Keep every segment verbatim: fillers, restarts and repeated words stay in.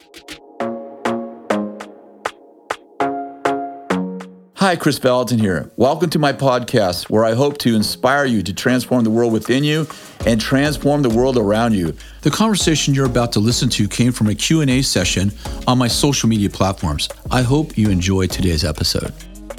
Hi, Chris Valentin here. Welcome to my podcast, where I hope to inspire you to transform the world within you and transform the world around you. The conversation you're about to listen to came from a Q and A session on my social media platforms. I hope you enjoyed today's episode.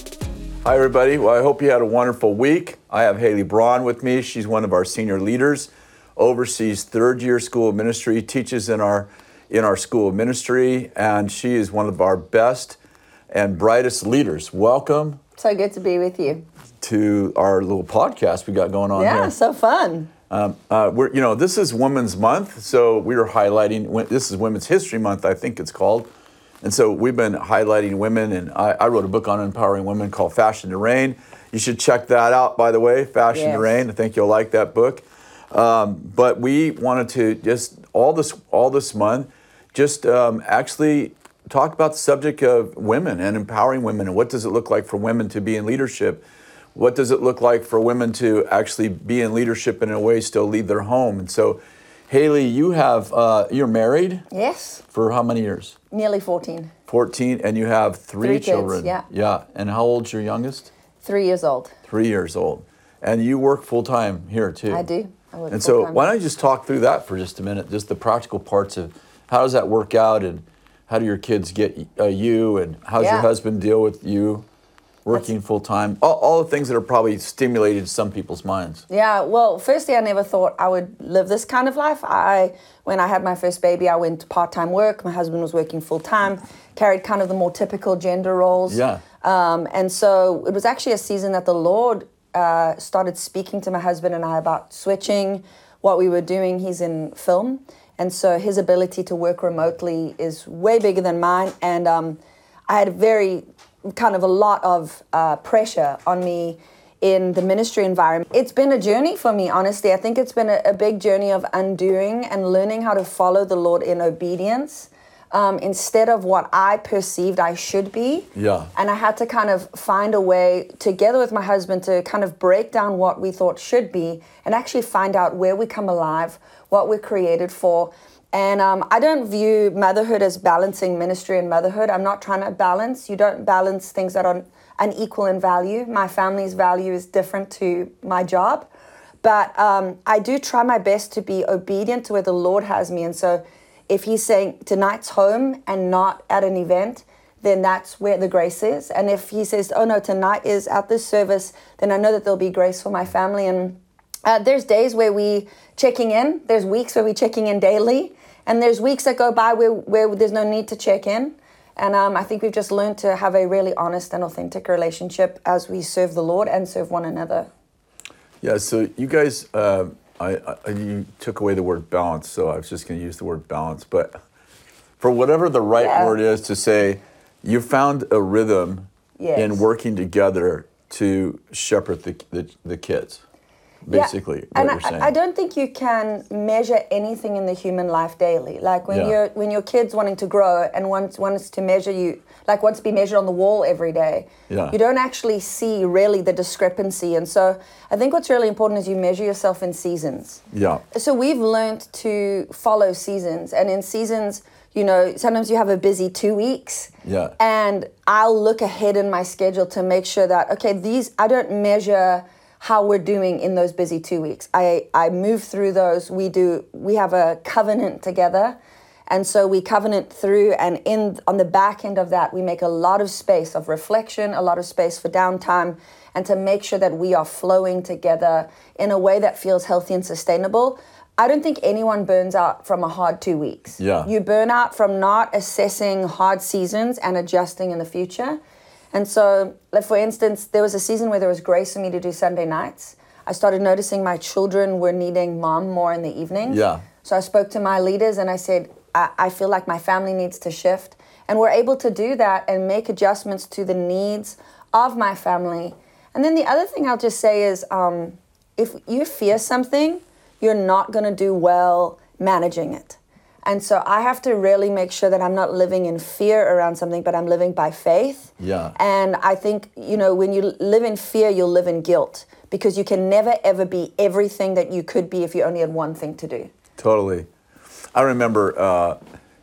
Hi, everybody. Well, I hope you had a wonderful week. I have Haley Braun with me. She's one of our senior leaders, oversees third year school of ministry, teaches in our, in our school of ministry, and she is one of our best and brightest leaders. Welcome. So good to be with you. To our little podcast we got going on yeah, here. Yeah, so fun. Um, uh, we're, you know, this is Women's Month, so we are highlighting, this is Women's History Month, I think it's called. And so we've been highlighting women, and I, I wrote a book on empowering women called Fashion to Reign. You should check that out, by the way, Fashion yes. to Reign. I think you'll like that book. Um, but we wanted to just, all this, all this month, just um, actually talk about the subject of women and empowering women, and what does it look like for women to be in leadership? What does it look like for women to actually be in leadership and in a way still lead their home? And so, Haley, you have, uh, you're married? Yes. For how many years? Nearly fourteen. fourteen, and you have three, three children. Kids, yeah. Yeah, and how old's your youngest? Three years old. Three years old. And you work full-time here too? I do. I work and so full-time. Why don't you just talk through that for just a minute, just the practical parts of how does that work out, and how do your kids get uh, you, and how does yeah. your husband deal with you working full time? All, all the things that are probably stimulated some people's minds. Yeah, well, firstly, I never thought I would live this kind of life. I, when I had my first baby, I went part-time work. My husband was working full-time, carried kind of the more typical gender roles. Yeah. Um, and so it was actually a season that the Lord uh, started speaking to my husband and I about switching what we were doing. He's in film. And so his ability to work remotely is way bigger than mine. And um, I had very, kind of a lot of uh, pressure on me in the ministry environment. It's been a journey for me, honestly. I think it's been a, a big journey of undoing and learning how to follow the Lord in obedience um, instead of what I perceived I should be. Yeah. And I had to kind of find a way, together with my husband, to kind of break down what we thought should be and actually find out where we come alive, what we're created for. And um, I don't view motherhood as balancing ministry and motherhood. I'm not trying to balance. You don't balance things that are unequal in value. My family's value is different to my job. But um, I do try my best to be obedient to where the Lord has me. And so if he's saying tonight's home and not at an event, then that's where the grace is. And if he says, oh no, tonight is at this service, then I know that there'll be grace for my family. And Uh, there's days where we checking in. There's weeks where we checking in daily. And there's weeks that go by where, where there's no need to check in. And um, I think we've just learned to have a really honest and authentic relationship as we serve the Lord and serve one another. Yeah, so you guys, uh, I, I, you took away the word balance, so I was just going to use the word balance. But for whatever the right yeah. word is to say, you found a rhythm yes. in working together to shepherd the, the, the kids. Basically, yeah. what and you're saying. I, I don't think you can measure anything in the human life daily. Like when yeah. you're when your kid's wanting to grow and wants wants to measure you, like wants to be measured on the wall every day. Yeah. You don't actually see really the discrepancy. And so I think what's really important is you measure yourself in seasons. Yeah. So we've learned to follow seasons, and in seasons, you know, sometimes you have a busy two weeks. Yeah. And I'll look ahead in my schedule to make sure that okay, these I don't measure how we're doing in those busy two weeks. I, I move through those. We do, we have a covenant together. And so we covenant through, and in on the back end of that, we make a lot of space of reflection, a lot of space for downtime, and to make sure that we are flowing together in a way that feels healthy and sustainable. I don't think anyone burns out from a hard two weeks. Yeah. You burn out from not assessing hard seasons and adjusting in the future. And so, like for instance, there was a season where there was grace for me to do Sunday nights. I started noticing my children were needing mom more in the evenings. Yeah. So I spoke to my leaders and I said, I, I feel like my family needs to shift. And we're able to do that and make adjustments to the needs of my family. And then the other thing I'll just say is, um, if you fear something, you're not going to do well managing it. And so I have to really make sure that I'm not living in fear around something, but I'm living by faith. Yeah. And I think, you know, when you live in fear, you'll live in guilt, because you can never, ever be everything that you could be if you only had one thing to do. Totally. I remember uh,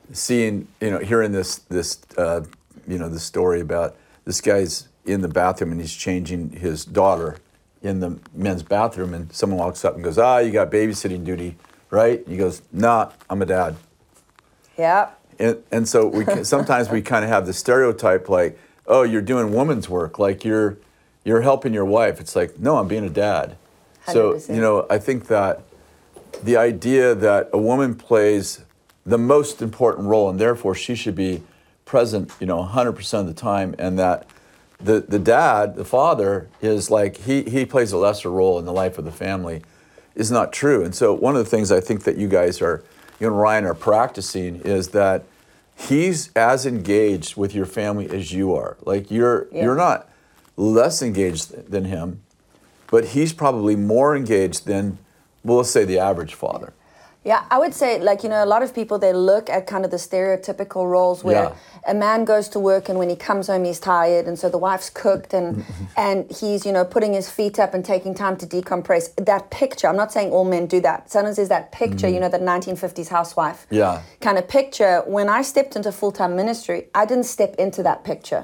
seeing, you know, hearing this, this, uh, you know, the story about this guy's in the bathroom and he's changing his daughter in the men's bathroom, and someone walks up and goes, ah, you got babysitting duty, right? And he goes, nah, I'm a dad. Yeah. And, and so we can, sometimes we kind of have the stereotype like, oh, you're doing woman's work, like you're you're helping your wife. It's like, no, I'm being a dad. one hundred percent. So, you know, I think that the idea that a woman plays the most important role and therefore she should be present, you know, one hundred percent of the time, and that the the dad, the father, is like, he, he plays a lesser role in the life of the family is not true. And so one of the things I think that you guys are, you and Ryan are practicing is that he's as engaged with your family as you are. Like you're Yeah. you're not less engaged than him, but he's probably more engaged than, well, let's say the average father. Yeah, I would say, like, you know, a lot of people, they look at kind of the stereotypical roles where Yeah. a man goes to work and when he comes home, he's tired. And so the wife's cooked and and he's, you know, putting his feet up and taking time to decompress. That picture, I'm not saying all men do that. Sometimes there's that picture, you know, that nineteen fifties housewife Yeah. kind of picture. When I stepped into full-time ministry, I didn't step into that picture.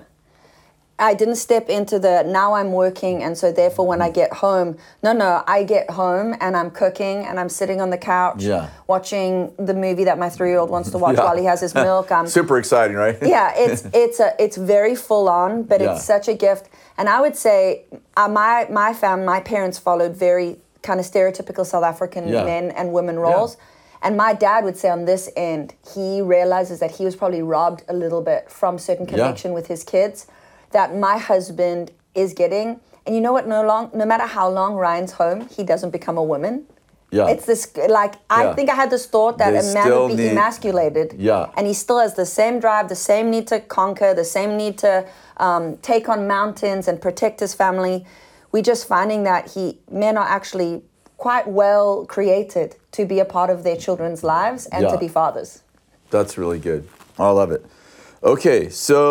I didn't step into the, now I'm working, and so therefore when I get home, no, no, I get home and I'm cooking and I'm sitting on the couch Yeah. watching the movie that my three-year-old wants to watch Yeah. while he has his milk. Um, Super exciting, right? yeah, it's it's a it's very full on, but Yeah. it's such a gift. And I would say uh, my my fam, my parents followed very kind of stereotypical South African Yeah. men and women roles. And my dad would say on this end, he realizes that he was probably robbed a little bit from certain connection with his kids that my husband is getting. And you know what, no long no matter how long Ryan's home, he doesn't become a woman. Yeah. It's this, like, I Yeah. think I had this thought that They a man still would be need- emasculated. Yeah. And he still has the same drive, the same need to conquer, the same need to um, take on mountains and protect his family. We're just finding that he men are actually quite well created to be a part of their children's lives and Yeah. to be fathers. That's really good. I love it. Okay,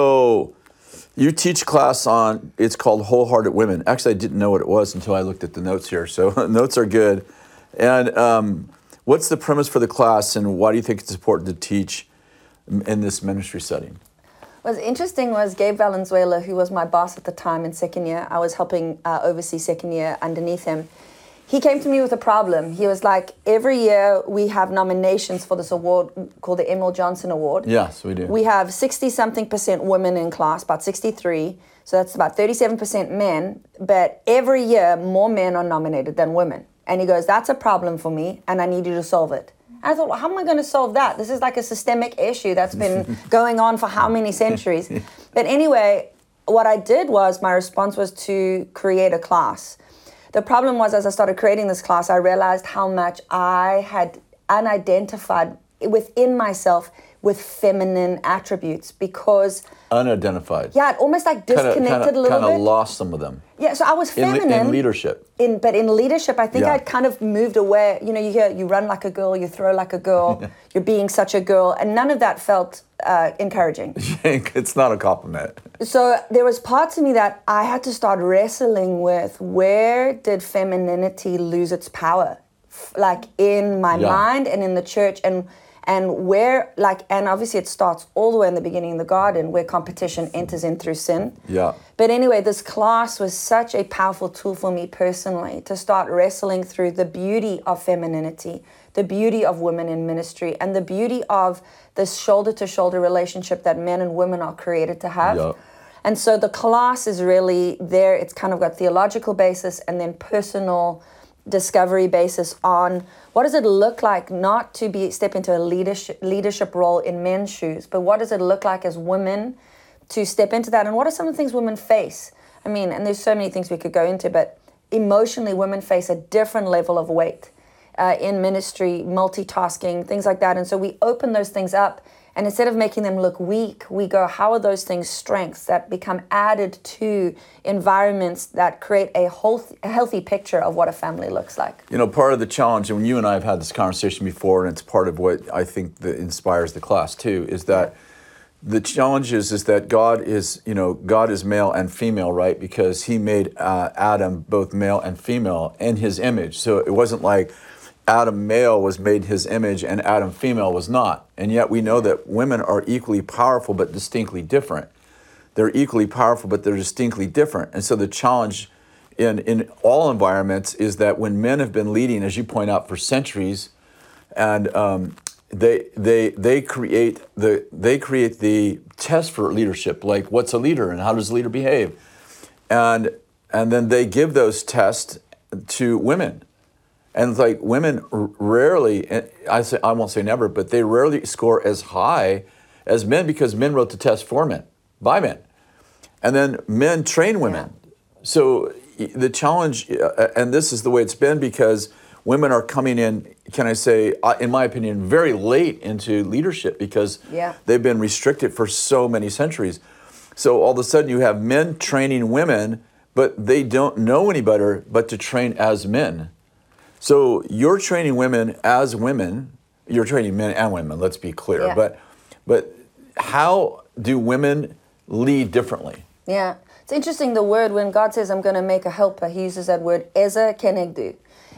so you teach class on, it's called Wholehearted Women. Actually, I didn't know what it was until I looked at the notes here, so notes are good. And um, what's the premise for the class, and why do you think it's important to teach in this ministry setting? What's interesting was Gabe Valenzuela, who was my boss at the time in second year. I was helping uh, oversee second year underneath him. He came to me with a problem. He was like, every year we have nominations for this award called the Emil Johnson Award. Yes, we do. We have sixty-something percent women in class, about sixty-three. So that's about thirty-seven percent men. But every year, more men are nominated than women. And he goes, that's a problem for me, and I need you to solve it. And I thought, well, how am I going to solve that? This is like a systemic issue that's been going on for how many centuries? But anyway, what I did was, my response was to create a class. The problem was, as I started creating this class, I realized how much I had unidentified within myself with feminine attributes, because Unidentified. yeah, it almost like disconnected kinda, kinda, a little kinda bit. lost some of them. Yeah, so I was In, le- feminine in leadership. in but in leadership, I think Yeah. I'd kind of moved away. You know, you hear you run like a girl, you throw like a girl, you're being such a girl, and none of that felt uh, encouraging. It's not a compliment. So there was parts of me that I had to start wrestling with. Where did femininity lose its power? F- Like in my Yeah. mind and in the church, and and where, like, and obviously it starts all the way in the beginning in the garden, where competition enters in through sin. Yeah. But anyway, this class was such a powerful tool for me personally to start wrestling through the beauty of femininity, the beauty of women in ministry, and the beauty of this shoulder-to-shoulder relationship that men and women are created to have. Yeah. And so the class is really there. It's kind of got theological basis and then personal discovery basis on what does it look like not to be step into a leadership leadership role in men's shoes, but what does it look like as women to step into that, and what are some of the things women face? I mean, and there's so many things we could go into, but emotionally women face a different level of weight uh, in ministry, multitasking, things like that. And so we open those things up, and instead of making them look weak, we go, how are those things strengths that become added to environments that create a, whole, a healthy picture of what a family looks like? You know, part of the challenge, and you and I have had this conversation before, and it's part of what I think that inspires the class too, is that the challenge is, is that God is, you know, God is male and female, right? Because he made uh, Adam both male and female in his image. So it wasn't like, Adam male was made in his image and Adam female was not. And yet we know that women are equally powerful but distinctly different. They're equally powerful but they're distinctly different. And so the challenge in, in all environments is that when men have been leading, as you point out, for centuries, and um, they they they create the they create the test for leadership, like what's a leader and how does a leader behave? And and then they give those tests to women. And it's like women r- rarely, I say I won't say never, but they rarely score as high as men because men wrote the test for men, by men. And then men train women. Yeah. So the challenge, uh, and this is the way it's been because women are coming in, can I say, uh, in my opinion, very late into leadership because yeah. they've been restricted for so many centuries. So all of a sudden you have men training women, but they don't know any better but to train as men. So you're training women as women, you're training men and women, let's be clear. Yeah. But but how do women lead differently? Yeah, it's interesting the word, when God says, I'm going to make a helper, he uses that word, Eza Kenegdu.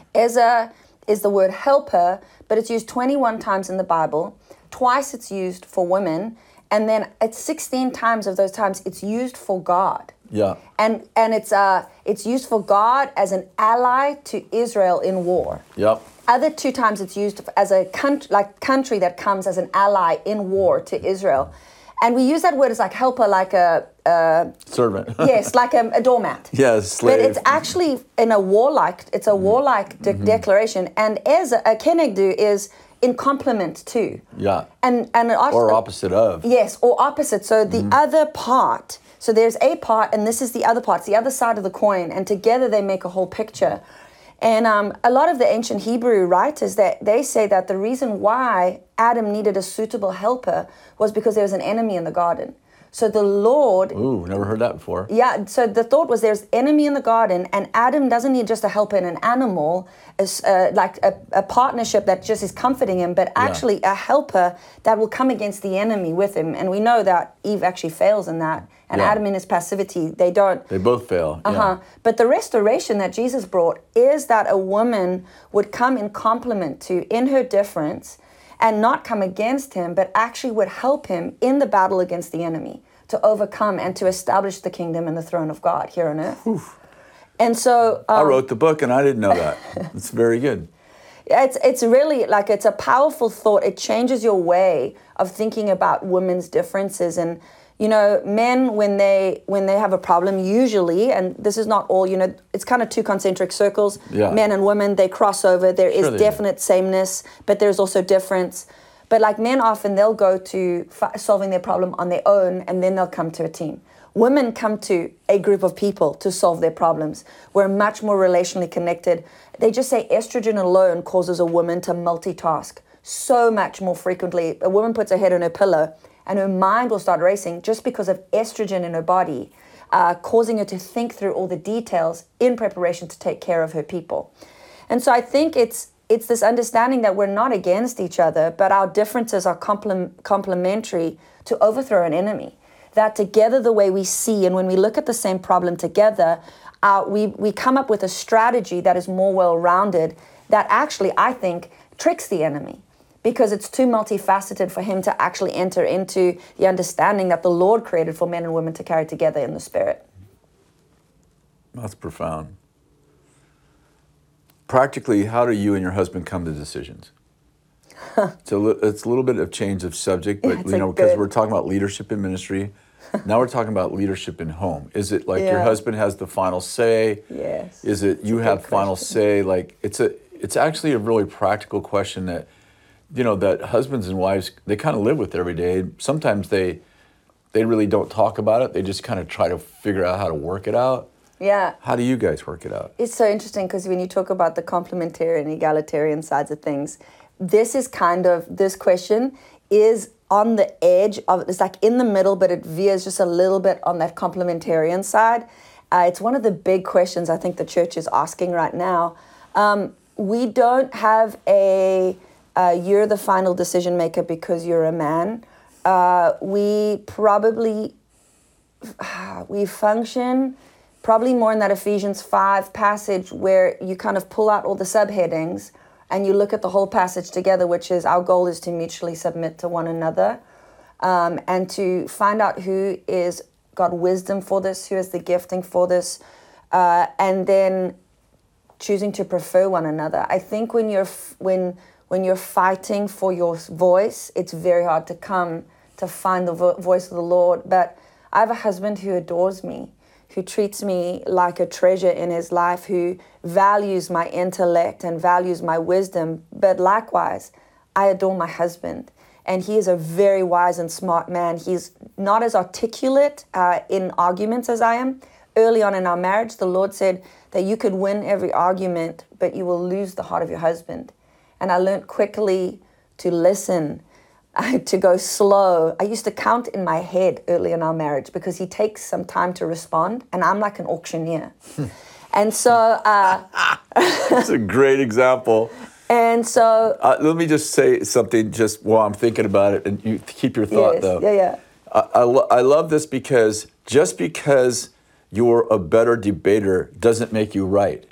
Eza is the word helper, but it's used twenty-one times in the Bible. Twice it's used for women, and then it's sixteen times of those times it's used for God. Yeah. And and it's uh it's used for God as an ally to Israel in war. Yep. Other two times it's used as a country, like country that comes as an ally in war to Israel. And we use that word as like helper, like a, a servant. Yes, like a, a doormat. Yes, slave. But it's actually in a warlike. It's a warlike de- mm-hmm. declaration. And as a, a kenegdu is in complement to. Yeah. And and an, or opposite of. Yes, or opposite. So the mm-hmm. other part. So there's a part, and this is the other part. It's the other side of the coin, and together they make a whole picture. And um, a lot of the ancient Hebrew writers, that they say that the reason why Adam needed a suitable helper was because there was an enemy in the garden. So the Lord... Ooh, never heard that before. Yeah, so the thought was there's enemy in the garden, and Adam doesn't need just a helper in an animal, uh, like a, a partnership that just is comforting him, but actually yeah. a helper that will come against the enemy with him. And we know that Eve actually fails in that. And yeah. Adam in his passivity, they don't. They both fail. Uh-huh. Yeah. But the restoration that Jesus brought is that a woman would come in complement to, in her difference, and not come against him, but actually would help him in the battle against the enemy to overcome and to establish the kingdom and the throne of God here on earth. Oof. And so... Um, I wrote the book and I didn't know that. It's very good. It's it's really like, it's a powerful thought. It changes your way of thinking about women's differences. And you know, men, when they when they have a problem, usually, and this is not all, you know, it's kind of two concentric circles. Yeah. Men and women, they cross over. There sure is definite do. sameness, but there's also difference. But like men often, they'll go to f- solving their problem on their own, and then they'll come to a team. Women come to a group of people to solve their problems. We're much more relationally connected. They just say estrogen alone causes a woman to multitask so much more frequently. A woman puts her head on her pillow, and her mind will start racing just because of estrogen in her body, uh, causing her to think through all the details in preparation to take care of her people. And so I think it's it's this understanding that we're not against each other, but our differences are complement, complementary to overthrow an enemy. That together, the way we see, and when we look at the same problem together, uh, we, we come up with a strategy that is more well-rounded, that actually, I think, tricks the enemy, because it's too multifaceted for him to actually enter into the understanding that the Lord created for men and women to carry together in the Spirit. That's profound. Practically, how do you and your husband come to decisions? it's, a li- it's a little bit of change of subject, but yeah, you know, because good... we're talking about leadership in ministry. Now we're talking about leadership in home. Is it like yeah. your husband has the final say? Yes. Is it you have final say? Like it's a it's actually a really practical question that, you know, that husbands and wives, they kind of live with every day. Sometimes they they really don't talk about it. They just kind of try to figure out how to work it out. Yeah. How do you guys work it out? It's so interesting because when you talk about the complementary and egalitarian sides of things, this is kind of, this question is on the edge of, it's like in the middle, but it veers just a little bit on that complementarian side. Uh, it's one of the big questions I think the church is asking right now. Um, we don't have a, uh, you're the final decision maker because you're a man. Uh, we probably, we function probably more in that Ephesians five passage where you kind of pull out all the subheadings and you look at the whole passage together, which is our goal is to mutually submit to one another, um, and to find out who is got wisdom for this, who has the gifting for this, uh, and then choosing to prefer one another. I think when you're when when you're fighting for your voice, it's very hard to come to find the vo- voice of the Lord. But I have a husband who adores me, who treats me like a treasure in his life, who values my intellect and values my wisdom. But likewise, I adore my husband. And he is a very wise and smart man. He's not as articulate uh, in arguments as I am. Early on in our marriage, the Lord said that you could win every argument, but you will lose the heart of your husband. And I learned quickly to listen, to go slow. I used to count in my head early in our marriage because he takes some time to respond, and I'm like an auctioneer. And so... Uh, That's a great example. And so... Uh, let me just say something just while I'm thinking about it, and you keep your thought, yes, though. Yeah, yeah. I, I, lo- I love this because just because you're a better debater doesn't make you right.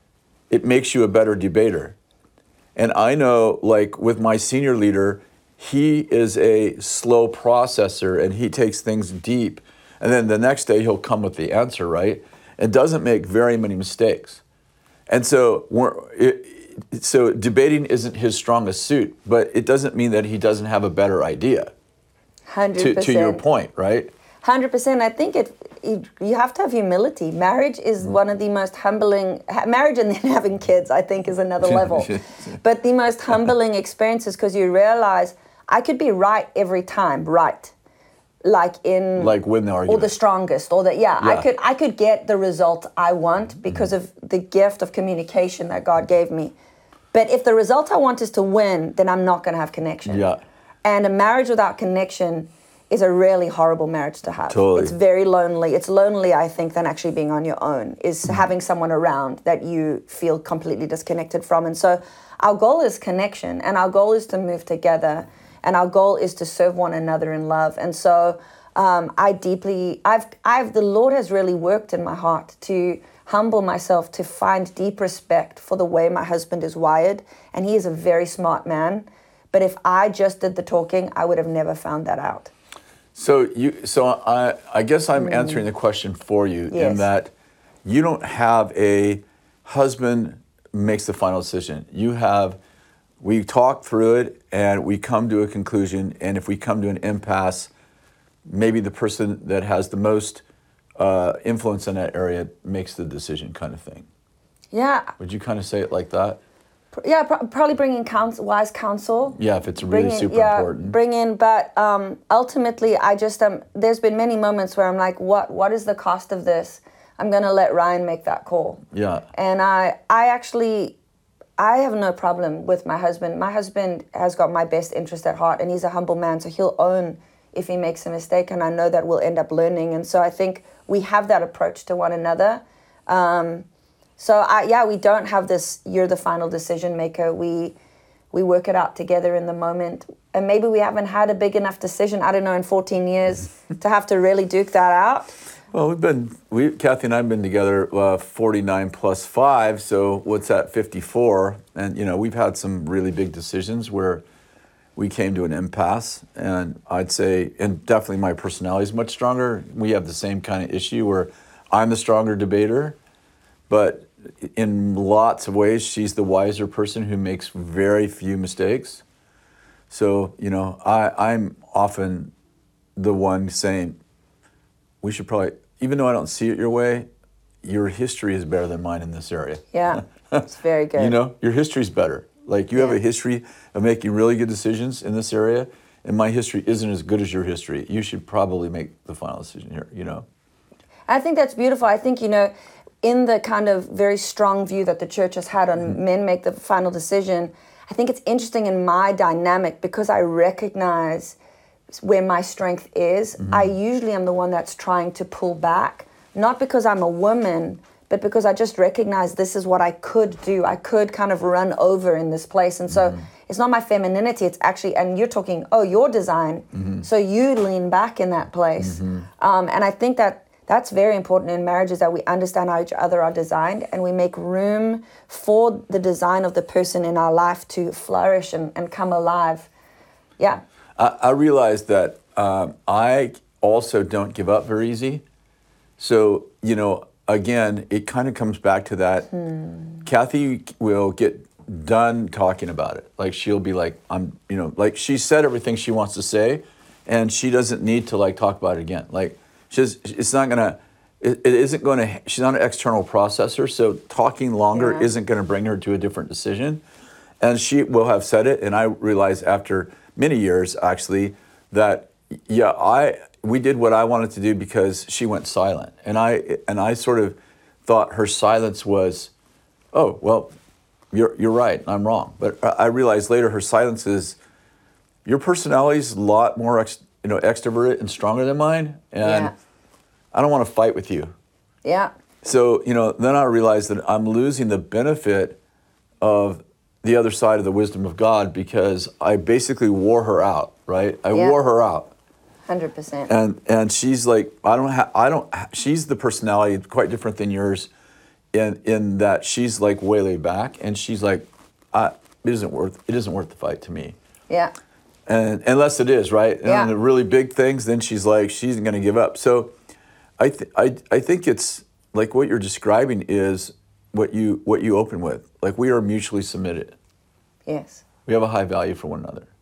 It makes you a better debater. And I know, like, with my senior leader, he is a slow processor, and he takes things deep. And then the next day, he'll come with the answer, right? And doesn't make very many mistakes. And so we're... It, So debating isn't his strongest suit, but it doesn't mean that he doesn't have a better idea. one hundred percent. To, to your point, right? one hundred percent. I think it, it. You have to have humility. Marriage is one of the most humbling. Marriage and then having kids, I think, is another level. But the most humbling experiences, because you realize I could be right every time, right? Like in like win the argument, or the strongest, or the yeah, yeah. I could I could get the result I want because mm-hmm. of the gift of communication that God gave me. But if the result I want is to win, then I'm not going to have connection. Yeah. And a marriage without connection is a really horrible marriage to have. Totally. It's very lonely. It's lonely, I think, than actually being on your own. Is mm-hmm. having someone around that you feel completely disconnected from. And so our goal is connection, and our goal is to move together. And our goal is to serve one another in love. And so um, I deeply, I've, I've, the Lord has really worked in my heart to humble myself, to find deep respect for the way my husband is wired. And he is a very smart man. But if I just did the talking, I would have never found that out. So you, so I, I guess I'm mm. answering the question for you yes. in that you don't have a husband makes the final decision. You have... We talk through it and we come to a conclusion, and if we come to an impasse, maybe the person that has the most uh, influence in that area makes the decision, kind of thing. Yeah. Would you kind of say it like that? Yeah, pro- probably bring in counsel, wise counsel. Yeah, if it's really in, super yeah, important. Bring in, but um, ultimately, I just um, there's been many moments where I'm like, what what is the cost of this? I'm gonna let Ryan make that call. Yeah. And I I actually. I have no problem with my husband. My husband has got my best interest at heart, and he's a humble man, so he'll own if he makes a mistake, and I know that we'll end up learning. And so I think we have that approach to one another. Um, so I, yeah, we don't have this, you're the final decision maker. We we work it out together in the moment. And maybe we haven't had a big enough decision, I don't know, in fourteen years to have to really duke that out. Well, we've been, we, Kathy and I have been together uh, forty-nine plus five, so what's that, fifty-four? And, you know, we've had some really big decisions where we came to an impasse, and I'd say, and definitely my personality is much stronger. We have the same kind of issue where I'm the stronger debater, but in lots of ways, she's the wiser person who makes very few mistakes. So, you know, I, I'm often the one saying, we should probably, even though I don't see it your way, your history is better than mine in this area. Yeah, it's very good. You know, your history's better. Like, you yeah. have a history of making really good decisions in this area, and my history isn't as good as your history. You should probably make the final decision here, you know? I think that's beautiful. I think, you know, in the kind of very strong view that the church has had on mm-hmm. men make the final decision, I think it's interesting in my dynamic because I recognize where my strength is. Mm-hmm. I usually am the one that's trying to pull back, not because I'm a woman, but because I just recognize this is what I could do. I could kind of run over in this place. And so mm-hmm. it's not my femininity, it's actually, and you're talking, oh, your design. Mm-hmm. So you lean back in that place. Mm-hmm. Um, and I think that That's very important in marriage, is that we understand how each other are designed and we make room for the design of the person in our life to flourish and, and come alive. Yeah. I, I realized that um, I also don't give up very easy. So, you know, again, it kind of comes back to that. Hmm. Kathy will get done talking about it. Like she'll be like, I'm, you know, like she said everything she wants to say and she doesn't need to like talk about it again. Like she's, it's not gonna, it, it isn't gonna, she's not an external processor. So talking longer yeah. isn't gonna bring her to a different decision. And she will have said it. And I realized after many years actually that, yeah, I, we did what I wanted to do because she went silent. And I, and I sort of thought her silence was, oh, well, You're you're right. I'm wrong. But I realized later her silence is, your personality is a lot more ex, you know extroverted and stronger than mine, and yeah. I don't want to fight with you. Yeah. So you know then I realized that I'm losing the benefit of the other side of the wisdom of God because I basically wore her out. Right. I yeah. wore her out. Hundred percent. And and she's like I don't have I don't ha- she's the personality quite different than yours. In in that she's like way laid back, and she's like, I, it isn't worth it isn't worth the fight to me. Yeah. And unless it is, right? And yeah. on the really big things, then she's like, she isn't going to give up. So, I th- I I think it's like what you're describing is what you what you open with. Like we are mutually submitted. Yes. We have a high value for one another,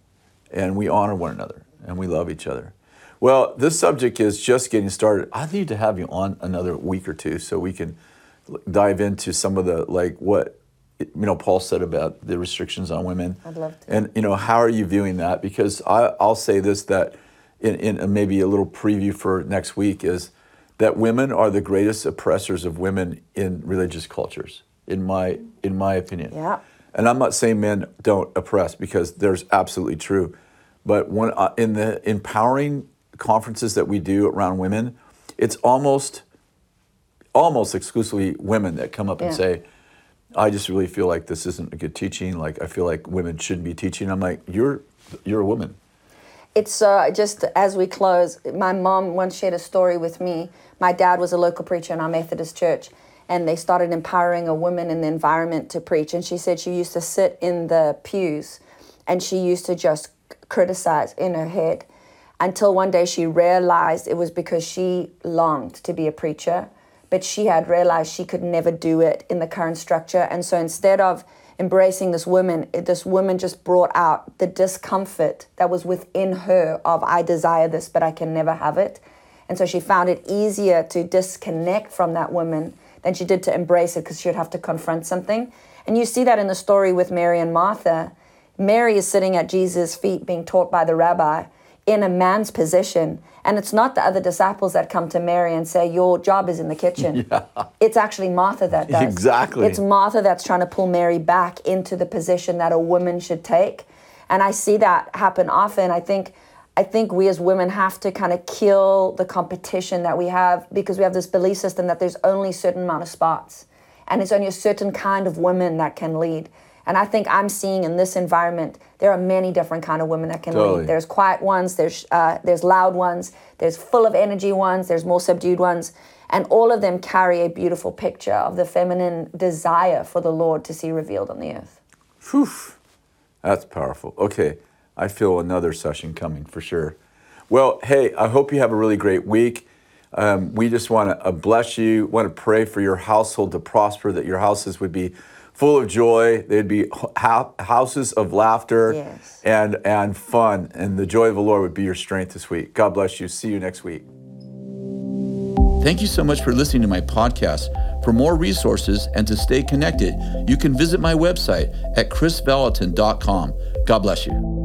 and we honor one another, and we love each other. Well, this subject is just getting started. I need to have you on another week or two so we can dive into some of the, like what, you know, Paul said about the restrictions on women. I'd love to. And, you know, how are you viewing that? Because I, I'll say this, that in, in maybe a little preview for next week is that women are the greatest oppressors of women in religious cultures, in my in my opinion. Yeah. And I'm not saying men don't oppress because there's absolutely true. But when uh, in the empowering conferences that we do around women, it's almost almost exclusively women that come up yeah. and say, I just really feel like this isn't a good teaching. Like, I feel like women shouldn't be teaching. I'm like, you're you're a woman. It's uh, just as we close, my mom once shared a story with me. My dad was a local preacher in our Methodist church, and they started empowering a woman in the environment to preach. And she said she used to sit in the pews, and she used to just criticize in her head until one day she realized it was because she longed to be a preacher, but she had realized she could never do it in the current structure. And so instead of embracing this woman, this woman just brought out the discomfort that was within her of, I desire this, but I can never have it. And so she found it easier to disconnect from that woman than she did to embrace it, because she would have to confront something. And you see that in the story with Mary and Martha. Mary is sitting at Jesus' feet being taught by the rabbi in a man's position. And it's not the other disciples that come to Mary and say, your job is in the kitchen. Yeah. It's actually Martha that does. Exactly. It's Martha that's trying to pull Mary back into the position that a woman should take. And I see that happen often. I think I think we as women have to kind of kill the competition that we have, because we have this belief system that there's only a certain amount of spots. And it's only a certain kind of women that can lead. And I think I'm seeing in this environment, there are many different kind of women that can totally. lead. There's quiet ones, there's uh, there's loud ones, there's full of energy ones, there's more subdued ones. And all of them carry a beautiful picture of the feminine desire for the Lord to see revealed on the earth. Whew. That's powerful. Okay, I feel another session coming for sure. Well, hey, I hope you have a really great week. Um, we just want to uh, bless you, want to pray for your household to prosper, that your houses would be full of joy. They'd be ha- houses of laughter yes. and, and fun, and the joy of the Lord would be your strength this week. God bless you. See you next week. Thank you so much for listening to my podcast. For more resources and to stay connected, you can visit my website at chris vallotton dot com. God bless you.